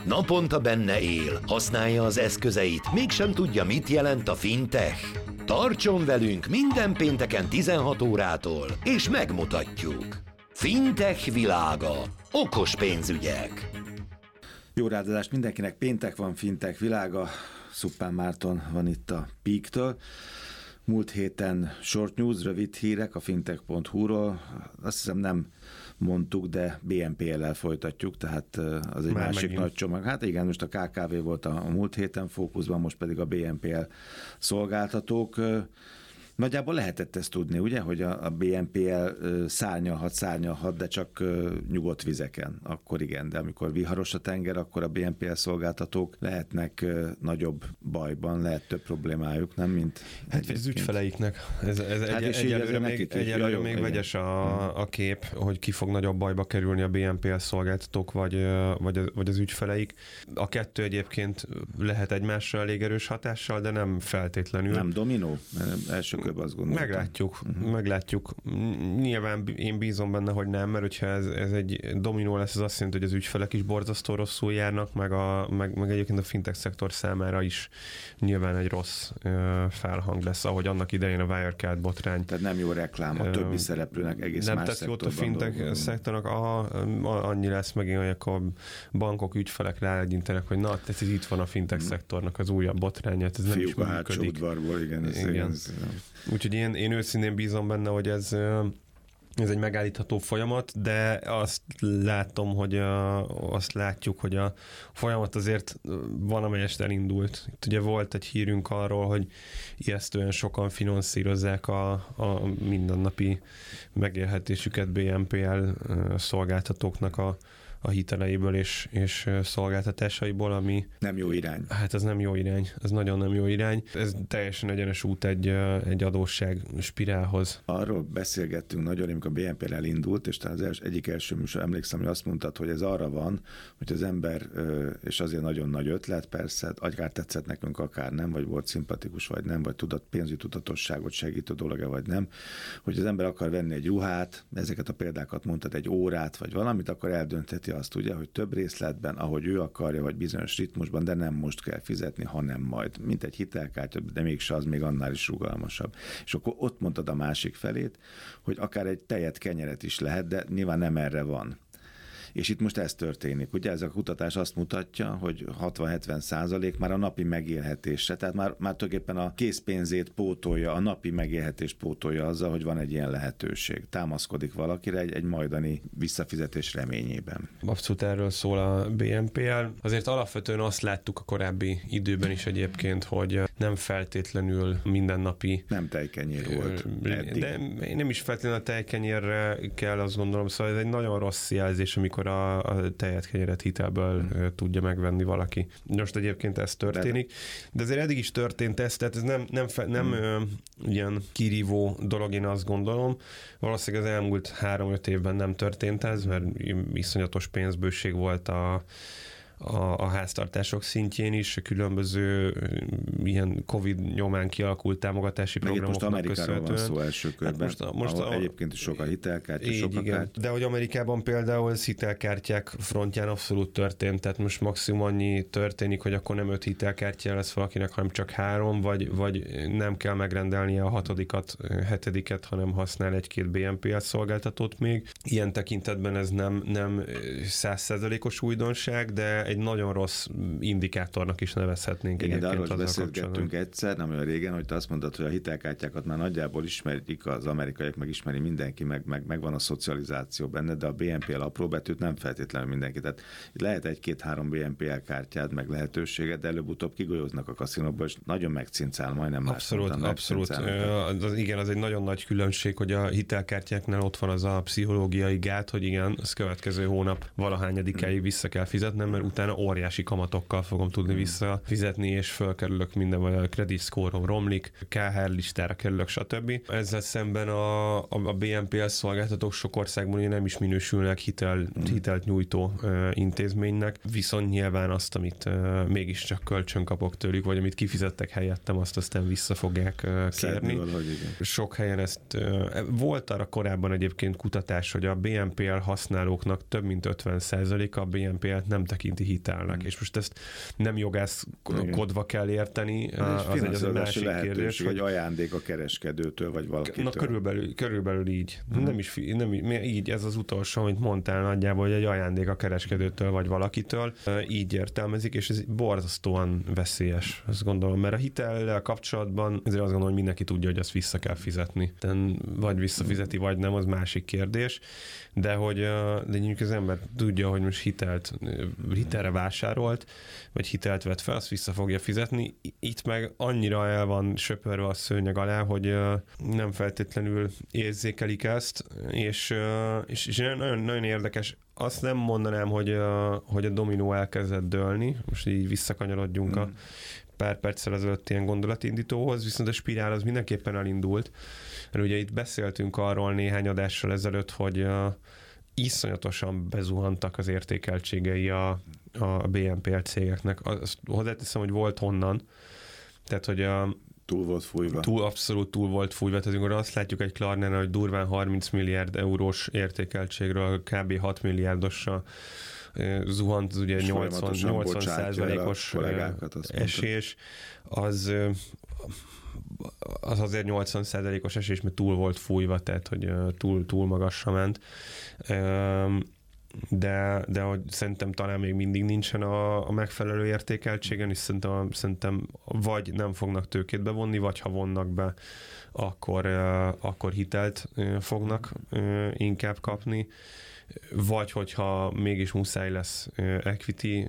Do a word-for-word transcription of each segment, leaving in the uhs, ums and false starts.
Naponta benne él, használja az eszközeit, mégsem tudja, mit jelent a fintech. Tartson velünk minden pénteken tizenhat órától, és megmutatjuk. Fintech világa. Okos pénzügyek. Jó ráadást mindenkinek, péntek van, Fintech világa. Szuppán Márton van itt a Peak-től. Múlt héten short news, rövid hírek a fintech pont hu-ról. Azt hiszem nem mondtuk, de bé en pé el-el folytatjuk, tehát az egy Már másik megint. Nagy csomag. Hát igen, most a ká ká vé volt a múlt héten fókuszban, most pedig a bé en pé el szolgáltatók. Nagyjából lehetett ezt tudni, ugye, hogy a, a bé en pé el szárnyalhat, szárnyalhat, de csak nyugodt vizeken. Akkor igen, de amikor viharos a tenger, akkor a bé en pé el szolgáltatók lehetnek nagyobb bajban, lehet több problémájuk, nem mint... Hát az ügyfeleiknek. Ez, ez hát egy, egyelőre még, egyelőre még vegyes a, a kép, hogy ki fog nagyobb bajba kerülni, a bé en pé el szolgáltatók, vagy, vagy, az, vagy az ügyfeleik. A kettő egyébként lehet egymásra elég erős hatással, de nem feltétlenül. Nem dominó? Első azt gondoltam. Meglátjuk, uh-huh. meglátjuk. Nyilván én bízom benne, hogy nem, mert hogyha ez, ez egy dominó lesz, az azt jelenti, hogy az ügyfelek is borzasztó rosszul járnak, meg, a, meg, meg egyébként a fintech szektor számára is nyilván egy rossz uh, felhang lesz, ahogy annak idején a Wirecard botrány. Tehát nem jó reklám a többi uh, szereplőnek, egész nem más tesz jót a szektorban. fintech szektornak, a, a, annyi lesz megint, hogy akkor bankok, ügyfelek rálegyintenek, hogy na, ez itt van a fintech szektornak az újabb botránya, ez nem Fiúk is a hátsó udvarból, igen. Ez igen. Ez, úgyhogy én, én őszintén bízom benne, hogy ez, ez egy megállítható folyamat, de azt látom, hogy a, azt látjuk, hogy a folyamat azért valamelyest elindult. Itt ugye volt egy hírünk arról, hogy ijesztően sokan finanszírozzák a, a mindennapi megélhetésüket bé en pé el szolgáltatóknak a a hiteleiből és, és szolgáltatásaiból, ami... Nem jó irány. Hát ez nem jó irány, ez nagyon nem jó irány. Ez teljesen egyenes út egy, egy adósság spirálhoz. Arról beszélgettünk nagyon, amikor a bé en pé el elindult, és talán az els, egyik első műsor emlékszem, hogy azt mondtad, hogy ez arra van, hogy az ember, és azért nagyon nagy ötlet, persze, akár tetszett nekünk, akár nem, vagy volt szimpatikus, vagy nem, vagy tudat, pénzügyi tudatosságot segítő dolog-e, vagy nem, hogy az ember akar venni egy ruhát, ezeket a példákat mondtad, egy órát, vagy valamit, akkor eldöntheti azt ugye, hogy több részletben, ahogy ő akarja, vagy bizonyos ritmusban, de nem most kell fizetni, hanem majd. Mint egy hitelkártya, de mégse az még annál is rugalmasabb. És akkor ott mondtad a másik felét, hogy akár egy tejet, kenyeret is lehet, de nyilván nem erre van. És itt most ez történik. Ugye ez a kutatás azt mutatja, hogy hatvan-hetven százalék már a napi megélhetésre, tehát már, már tulajdonképpen a készpénzét pótolja, a napi megélhetést pótolja azzal, hogy van egy ilyen lehetőség. Támaszkodik valakire egy, egy majdani visszafizetés reményében. Abszolút erről szól a bé en pé el. Azért alapvetően azt láttuk a korábbi időben is egyébként, hogy nem feltétlenül mindennapi... Nem tejkenyér volt eddig. De nem is feltétlenül a tejkenyérre kell, azt gondolom, szóval ez egy nagyon rossz jelzés, amikor a, a tejet, kenyeret hitelből hmm. tudja megvenni valaki. Most egyébként ez történik, de, de azért eddig is történt ez, tehát ez nem, nem, fe, nem hmm. ö, ilyen kirívó dolog, én azt gondolom. Valószínűleg az elmúlt három-öt évben nem történt ez, mert iszonyatos pénzbőség volt a A, a háztartások szintjén is, különböző ilyen Covid nyomán kialakult támogatási meg programoknak köszönhetően. Most Amerikáról van szó első körben, hát most a, most a, egyébként is sok a hitelkártya, sok a kártya. De hogy Amerikában például ez hitelkártyák frontján abszolút történt, tehát most maximum annyi történik, hogy akkor nem öt hitelkártya lesz valakinek, hanem csak három, vagy, vagy nem kell megrendelnie a hatodikat, hetediket, hanem használ egy-két bé en pé el szolgáltatót még. Ilyen tekintetben ez nem, nem száz százalékos újdonság, de egy nagyon rossz indikátornak is nevezhetnénk. Igen, de arról is beszélgettünk egyszer, nem olyan régen, hogy te azt mondtad, hogy a hitelkártyákat már nagyjából ismerik az amerikaiak, meg ismeri mindenki, meg, meg, meg van a szocializáció benne, de a bé en pé el apróbetűt nem feltétlenül mindenki. Tehát itt lehet egy-két-három bé en pé el kártyád, meg lehetőséged, de előbb-utóbb kigolyóznak a kaszinóból, és nagyon megcincál, majdnem más. Abszolút, mondtam, abszolút. Az, igen, az egy nagyon nagy különbség, hogy a hitelkártyáknál ott van az a pszichológiai gát, hogy igen, az következő hónap valahányadikáig hmm. vissza kell fizetnem, mert utána óriási kamatokkal fogom tudni visszafizetni, és fölkerülök minden, a credit score-om romlik, ká há er listára kerülök, stb. Ezzel szemben a, a, a bé en pé el szolgáltatók sok országban ugye nem is minősülnek hitel, hitelt nyújtó uh, intézménynek, viszont nyilván azt, amit uh, mégiscsak kölcsön kapok tőlük, vagy amit kifizettek helyettem, azt aztán vissza fogják uh, kérni. Valahogy, sok helyen ezt uh, volt arra korábban egyébként kutatás, hogy a bé en pé el használóknak több mint ötven százaléka a bé en pé el-t nem tekinti üzleti hitelnek. Mm. És most ezt nem jogászkodva kell érteni, az, az egy, az egy másik kérdés. Hogy egy ajándék a kereskedőtől, vagy valakitől. Na körülbelül, körülbelül így. Mm. Nem is nem, így, ez az utolsó, amit mondtál nagyjából, hogy egy ajándék a kereskedőtől, vagy valakitől. Így értelmezik, és ez borzasztóan veszélyes, azt gondolom, mert a hitellel kapcsolatban ezért azt gondolom, hogy mindenki tudja, hogy azt vissza kell fizetni. De vagy visszafizeti, vagy nem, az másik kérdés. De hogy de mondjuk az ember tudja, hogy most hitelt, hitelre vásárolt, vagy hitelt vett fel, azt vissza fogja fizetni. Itt meg annyira el van söpörve a szőnyeg alá, hogy nem feltétlenül érzékelik ezt, és, és, és nagyon, nagyon érdekes. Azt nem mondanám, hogy a, hogy a dominó elkezdett dőlni, most így visszakanyarodjunk hmm. a pár perccel ezelőtt ilyen gondolatindítóhoz, viszont a spirál az mindenképpen elindult. Mert ugye itt beszéltünk arról néhány adással ezelőtt, hogy uh, iszonyatosan bezuhantak az értékeltségei a, a bé en pé el cégeknek. Azt hozzáteszem, hogy volt honnan. Tehát, hogy a túl volt fújva. Túl, abszolút túl volt fújva. Tehát amikor azt látjuk egy Klarnánál, hogy durván harminc milliárd eurós értékeltségről kb. hat milliárdosra zuhant, az ugye nyolcvan százalékos esés, az az azért nyolcvan százalékos esés, mert túl volt fújva, tehát hogy túl, túl magasra ment. De, de hogy szerintem talán még mindig nincsen a, a megfelelő értékeltségen, és szerintem, szerintem vagy nem fognak tőkét bevonni, vagy ha vonnak be, akkor, akkor hitelt fognak inkább kapni. Vagy hogyha mégis muszáj lesz equity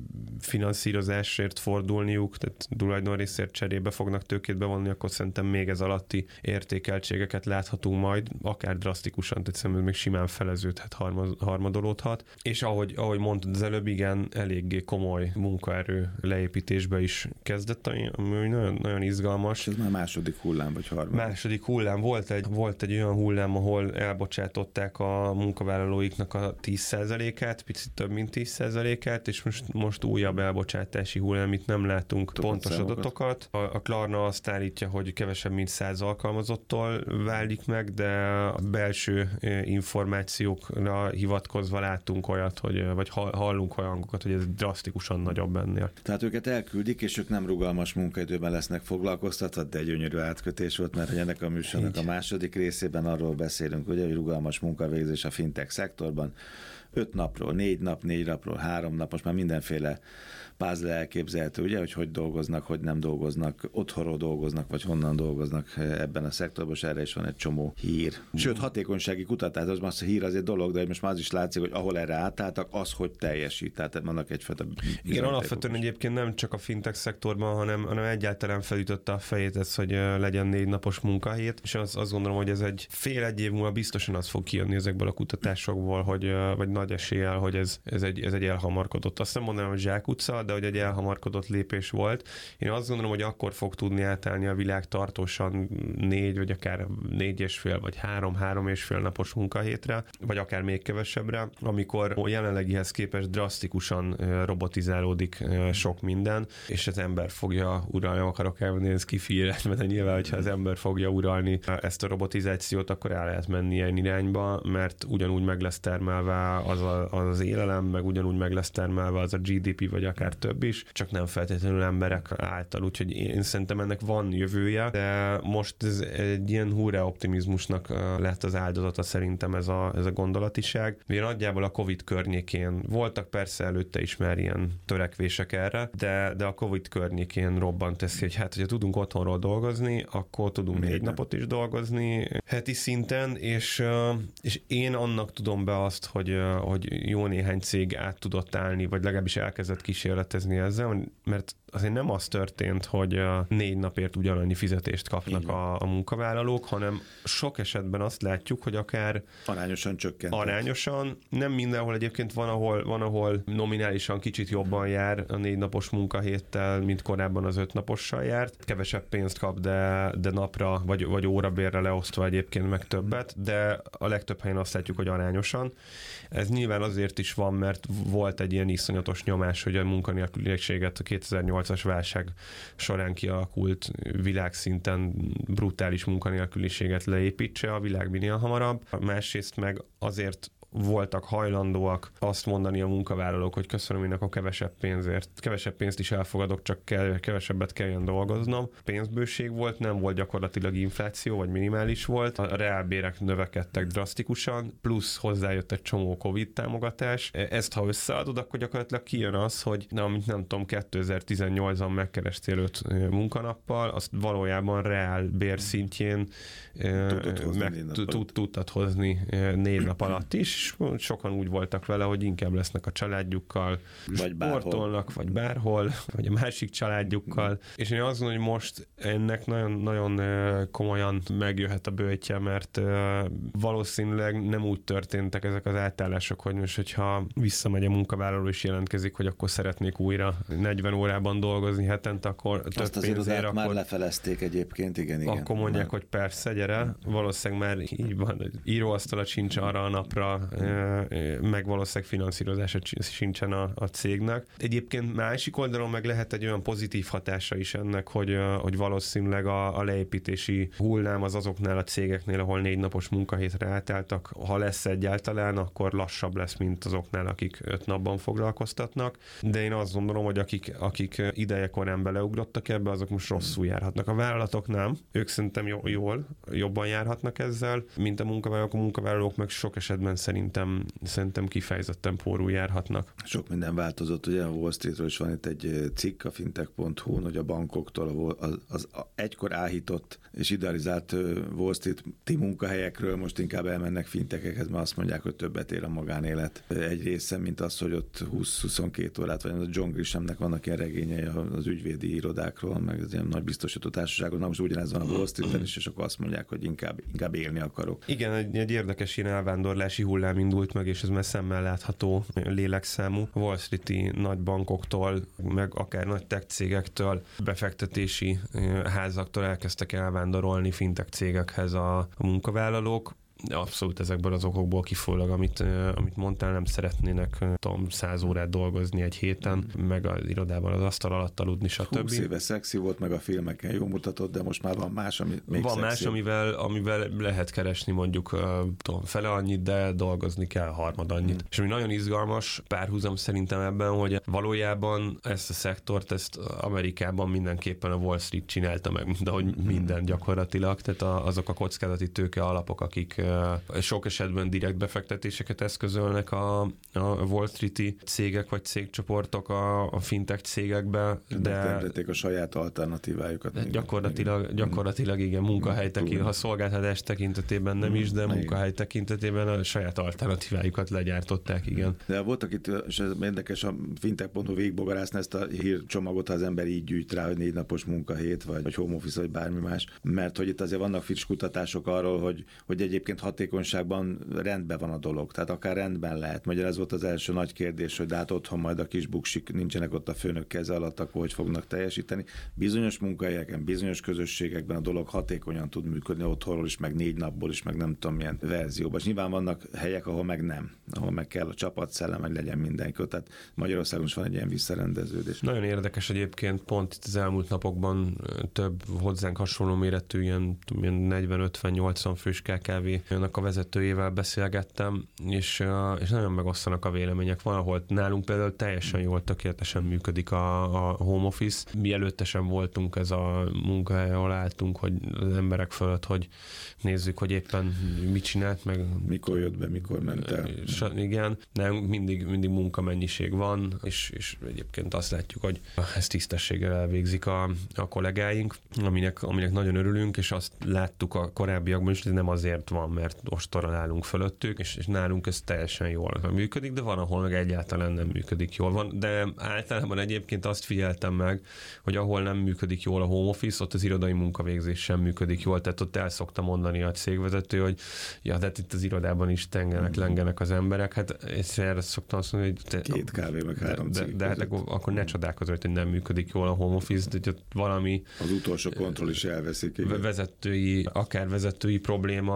finanszírozásért fordulniuk, tehát tulajdonrészért cserébe fognak tőkét bevonni, akkor szerintem még ez alatti értékeltségeket láthatunk majd, akár drasztikusan, tehát szerintem még simán feleződhet, harmadolódhat. És ahogy, ahogy mondtad az előbb, igen, eléggé komoly munkaerő leépítésbe is kezdett, ami nagyon, nagyon izgalmas. És ez már második hullám, vagy harmadik? Második hullám. Volt egy, volt egy olyan hullám, ahol elbocsátották a munkavállalóik a tíz százalékát, picit több mint tíz százalékát, és most, most újabb elbocsátási hullám, amit nem látunk Tudod pontos számokat. adatokat. A, a Klarna azt állítja, hogy kevesebb mint száz alkalmazottól válik meg, de a belső információkra hivatkozva látunk olyat, hogy, vagy hallunk olyan hangokat, hogy ez drasztikusan nagyobb ennél. Tehát őket elküldik, és ők nem rugalmas munkaidőben lesznek foglalkoztatva, de egy gyönyörű átkötés volt, mert ennek a műsornak a második részében arról beszélünk, ugye, hogy rugalmas munkavégzés a fintech szektorban. Öt napról, négy nap, négy napról, három nap, most már mindenféle puzzle elképzelhető, ugye, hogy hogy dolgoznak, hogy nem dolgoznak, otthonról dolgoznak, vagy honnan dolgoznak ebben a szektorban, és erre is van egy csomó hír. Sőt, hatékonysági kutatás, az most a hír azért dolog, de most már az is látszik, hogy ahol erre átálltak, az hogy teljesít. Tehát vannak egyfajta... Igen, alapvetően egyébként nem csak a fintech szektorban, hanem, hanem egyáltalán felütötte a fejét ez, hogy legyen négy napos munkahét, és az, azt gondolom, hogy ez egy fél egy év múlva biztosan az fog kijönni ezekből a kutatásokból, hogy, vagy nagy eséllyel, hogy ez, ez, egy, ez egy elhamarkodott. Azt nem mondanám, hogy zsákutca, de hogy egy elhamarkodott lépés volt. Én azt gondolom, hogy akkor fog tudni átállni a világ tartósan négy, vagy akár négy és fél, vagy három, három és fél napos munkahétre, vagy akár még kevesebbre, amikor a jelenlegihez képest drasztikusan robotizálódik sok minden, és az ember fogja uralni, akarok elmenni, ez kifi életben, de nyilván, hogyha az ember fogja uralni ezt a robotizációt, akkor el lehet menni ilyen irányba, mert ugyanúgy meg lesz termelve az, a, az az élelem, meg ugyanúgy meg lesz termelve az a gé dé pé, vagy akár több is, csak nem feltétlenül emberek által, úgyhogy én szerintem ennek van jövője, de most ez egy ilyen hurrá optimizmusnak lett az áldozata szerintem ez a, ez a gondolatiság. Ugye nagyjából a Covid környékén voltak persze előtte is már ilyen törekvések erre, de, de a Covid környékén robbant ez, hogy hát, hogyha tudunk otthonról dolgozni, akkor tudunk négy napot is dolgozni heti szinten, és, és én annak tudom be azt, hogy, hogy jó néhány cég át tudott állni, vagy legalábbis elkezdett kísérletezni ezzel, mert azért nem az történt, hogy négy napért ugyanannyi fizetést kapnak a, a munkavállalók, hanem sok esetben azt látjuk, hogy akár arányosan csökkent. Arányosan, nem mindenhol egyébként van, ahol, van, ahol nominálisan kicsit jobban jár a négy napos munkahéttel, mint korábban az öt napossal járt. Kevesebb pénzt kap, de, de napra, vagy, vagy órabérre leosztva egyébként meg többet, de a legtöbb helyen azt látjuk, hogy arányosan. Ez nyilván azért is van, mert volt egy ilyen iszonyatos nyomás, hogy a munkanélküliséget a kétezer-nyolcas válság során kialakult világszinten brutális munkanélküliséget leépítse a világ minél hamarabb. Másrészt meg azért voltak hajlandóak azt mondani a munkavállalók, hogy köszönöm, én a kevesebb pénzért. Kevesebb pénzt is elfogadok, csak kell, kevesebbet kelljen dolgoznom. Pénzbőség volt, nem volt gyakorlatilag infláció, vagy minimális volt. A reálbérek növekedtek drasztikusan, plusz hozzájött egy csomó Covid támogatás. Ezt ha összeadod, akkor gyakorlatilag kijön az, hogy nem, nem tudom, kétezer-tizennyolcban megkerestél öt munkanappal, azt valójában reál bérszintjén tudtad hozni négy nap alatt is. Sokan úgy voltak vele, hogy inkább lesznek a családjukkal, vagy sportolnak, vagy bárhol, vagy a másik családjukkal. Mm. És én azt mondom, hogy most ennek nagyon-nagyon komolyan megjöhet a bőtje, mert valószínűleg nem úgy történtek ezek az átállások, hogy most, hogyha visszamegy a munkavállaló és jelentkezik, hogy akkor szeretnék újra negyven órában dolgozni hetente, akkor több azt az pénzért, akkor... már lefelezték egyébként, igen, igen. Akkor mondják, már... hogy persze, gyere. Valószínűleg már így van, íróasztala sincs arra a napra, meg valószínűleg finanszírozása sincsen a, a cégnek. Egyébként másik oldalon meg lehet egy olyan pozitív hatása is ennek, hogy, hogy valószínűleg a, a leépítési hullám az azoknál a cégeknél, ahol négy napos munkahétre átálltak, ha lesz egyáltalán, akkor lassabb lesz, mint azoknál, akik öt napban foglalkoztatnak. De én azt gondolom, hogy akik, akik idejekorán beleugrottak ebbe, azok most rosszul járhatnak. A vállalatok nem, ők szerintem jól, jobban járhatnak ezzel, mint a munkavállalók. A munkavállalók meg sok esetben szerintem, szerintem kifejezetten pórul járhatnak. Sok minden változott, ugye a Wall Streetről is van itt egy cikk a fintech pont hu, hogy a bankoktól az, az, az egykor áhított és idealizált Wall Street-i munkahelyekről most inkább elmennek fintekekhez, mert azt mondják, hogy többet ér a magánélet egy része, mint az, hogy ott húsz-huszonkettő órát, vagy a John Grishamnek vannak ilyen regényei az ügyvédi irodákról, meg az ilyen nagy biztosító társaságról. Na most ugyanez van a Wall Street-en is, és akkor azt mondják, hogy inkább, inkább élni akarok. Igen, egy, egy érdekes ilyen elvándorlási hullám indult meg, és ez már szemmel látható lélekszámú. Wall Street-i nagy bankoktól, meg akár nagy tech cégektől, befektetési házaktól elkezdtek elvándorolni fintech cégekhez a, a munkavállalók. Abszolút ezekből az okokból kifolyólag, amit, amit mondtál, nem szeretnének tudom, száz órát dolgozni egy héten, meg az irodában az asztal alatt aludni, stb. húsz éve szexi volt, meg a filmeken jó mutatott, de most már van más, ami még Van szexi. más, amivel, amivel lehet keresni mondjuk tudom, fele annyit, de dolgozni kell harmad annyit. Hmm. És ami nagyon izgalmas párhuzam szerintem ebben, hogy valójában ezt a szektort, ezt Amerikában mindenképpen a Wall Street csinálta meg, de hogy minden gyakorlatilag, tehát azok a kockázati tőke alapok, akik sok esetben direkt befektetéseket eszközölnek a, a Wall Street-i cégek vagy cégcsoportok a, a fintech cégekbe, de... Megteremtették a saját alternatívájukat. Gyakorlatilag, gyakorlatilag igen, munkahely tekintetében, ha szolgáltatás tekintetében nem is, de munkahely tekintetében a saját alternatívájukat legyártották, igen. De voltak itt, és ez érdekes, a fintech pont hu végigbogarászni ezt a hírcsomagot, ha az ember így gyűjt rá, hogy négy napos munkahét, vagy, vagy home office, vagy bármi más, mert hogy itt azért vannak friss kutatások arról, hogy, hogy egyébként hatékonyságban rendben van a dolog, tehát akár rendben lehet. Magyar ez volt az első nagy kérdés, hogy de hát otthon majd a kis buksik nincsenek ott a főnök keze alatt, akkor hogy fognak teljesíteni. Bizonyos munkahelyeken, bizonyos közösségekben a dolog hatékonyan tud működni otthonról is, meg négy napból is, meg nem tudom milyen verzióban. És nyilván vannak helyek, ahol meg nem, ahol meg kell a csapatszellem, meg legyen mindenki. Tehát Magyarországon is van egy ilyen visszarendeződés. Nagyon érdekes egyébként, pont itt az elmúlt napokban több hozzánk hasonló méretű ilyen, ilyen negyven-ötven-nyolcvan fős ká ká vé annak a vezetőjével beszélgettem, és, és nagyon megosztanak a vélemények. Van, ahol nálunk például teljesen jól, tökéletesen működik a, a home office. Mi előtte sem voltunk ez a munkahely, ahol álltunk, hogy az emberek fölött, hogy nézzük, hogy éppen mit csinált, meg... Mikor jött be, mikor ment el. És, igen, nem, mindig, mindig munkamennyiség van, és, és egyébként azt látjuk, hogy ezt tisztességgel elvégzik a, a kollégáink, aminek, aminek nagyon örülünk, és azt láttuk a korábbiakban is, hogy nem azért van, mert ostorral állunk fölöttük, és, és nálunk ez teljesen jól működik, de van, ahol meg egyáltalán nem működik jól. Van, de általában egyébként azt figyeltem meg, hogy ahol nem működik jól a home office, ott az irodai munkavégzés sem működik jól, tehát ott el szokta mondani a cégvezető, hogy ja, de itt az irodában is tengenek, mm. lengenek az emberek, hát egyszerűen ezt szoktam azt mondani, hogy te, két kávé, meg három de, de, de hát akkor, akkor ne csodálkozz, hogy nem működik jól a home office, de hogy valami az utolsó kontroll is elveszik. Igen. Vezetői, akár vezetői probléma lehet,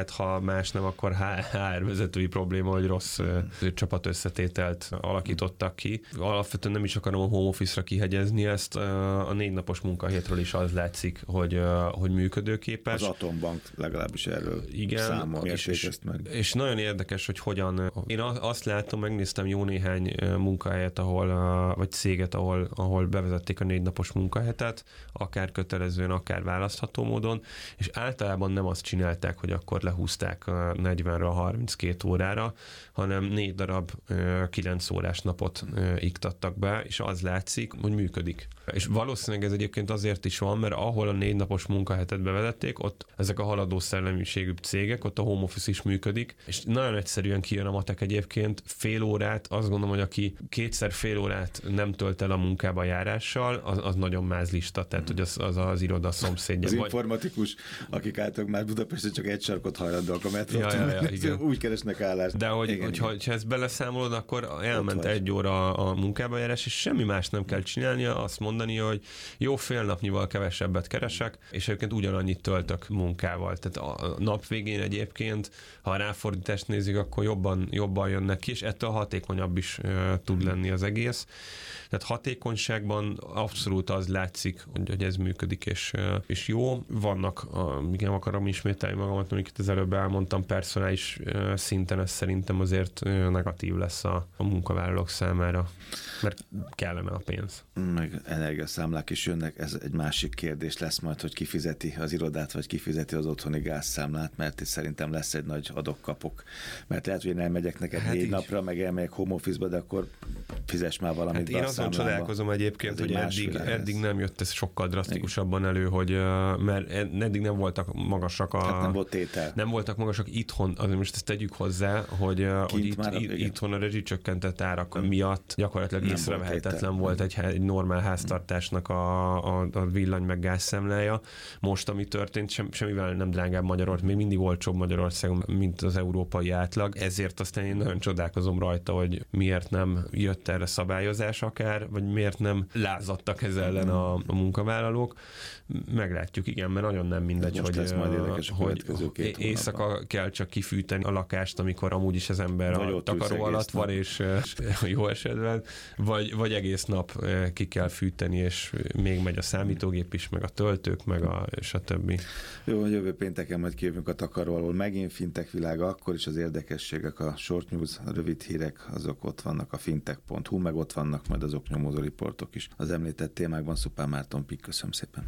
hát ha más nem, akkor há er vezetői probléma, hogy rossz csapat összetételt alakítottak ki. Alapvetően nem is akarom a home office-ra kihegyezni ezt, a négy napos munkahétről is az látszik, hogy, hogy működőképes. Az Atombank legalábbis erről igen, számol, és, és, ezt meg. És nagyon érdekes, hogy hogyan. Én azt látom, megnéztem jó néhány munkahelyet, ahol, vagy céget, ahol, ahol bevezették a négy napos munkahetet, akár kötelezően, akár választható módon, és általában nem azt csinálták, hogy akkor lehúzták negyvenre a harminckét órára, hanem négy darab kilenc órás napot iktattak be, és az látszik, hogy működik. És valószínűleg ez egyébként azért is van, mert ahol a négy napos munkahetet bevezették, ott ezek a haladó szellemiségű cégek, ott a home office is működik, és nagyon egyszerűen kijön a matek egyébként, fél órát, azt gondolom, hogy aki kétszer fél órát nem tölt el a munkába járással, az, az nagyon mázlista, tehát hogy az az, az iroda szomszédja. Az vagy... informatikus, akik álltak már Budapesten csak egy sarkot hajlandóak a metrót, ja, ja, ja, úgy keresnek állást. De hogy, igen, hogyha, hogyha ezt beleszámolod, akkor elment egy óra a munkába járás, és semmi más nem kell csinálnia, azt mondani, hogy jó, fél napnyival kevesebbet keresek, és egyébként ugyanannyit töltök munkával. Tehát a nap végén egyébként, ha a ráfordítást nézik, akkor jobban, jobban jönnek ki, és ettől hatékonyabb is uh, tud lenni az egész. Tehát hatékonyságban abszolút az látszik, hogy, hogy ez működik, és, uh, és jó. Vannak, uh, igen, akarom ismételni magamat, amiket az előbb elmondtam, personális uh, szinten ez szerintem azért uh, negatív lesz a, a munkavállalók számára, mert kellene a pénz. Meg energiaszámlák is jönnek, ez egy másik kérdés lesz majd, hogy kifizeti az irodát, vagy kifizeti az otthoni gázszámlát, mert itt szerintem lesz egy nagy adok-kapok. Mert lehet, hogy én elmegyek neked hát négy így. napra, meg elmegyek home office-ba, de akkor fizess már valamit hát be én a azon csodálkozom egyébként, hogy eddig, eddig nem jött ez sokkal drasztikusabban elő, hogy, mert eddig nem voltak magasak a... Hát nem volt tétel. Nem voltak magasak itthon, azért most ezt tegyük hozzá, hogy, hogy itt, már, itt, itthon a rezsicsökkentett árak nem. miatt gyakorlatilag észrevehetetlen volt egy, egy normál háztartásnak a, a, a villany meg gázszámlája. Most, ami történt, sem, semmivel nem drágább Magyarország, még mindig olcsóbb Magyarországon, mint az európai átlag. Ezért aztán én nagyon csodálkozom rajta, hogy miért nem jött erre szabályozás akár, vagy miért nem lázadtak ez ellen a, a munkavállalók. Meglátjuk, igen, mert nagyon nem mindegy, most hogy, hogy éjszaka kell csak kifűteni a lakást, amikor amúgy is az ember vagy a takaró alatt van, és jó esetben, vagy, vagy egész nap ki kell fűteni, és még megy a számítógép is, meg a töltők, meg a stb. Jó, jövő pénteken majd kijövünk a takaró alól. Megint fintech világa, akkor is az érdekességek, a short news, a rövid hírek, azok ott vannak a fintech pont hu, meg ott vannak majd az oknyomozó riportok is. Az említett témákban Szupán Márton Pik, köszönöm szépen.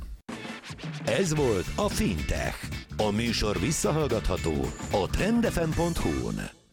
Ez volt a Fintech. A műsor visszahallgatható a trend f m pont hu-n.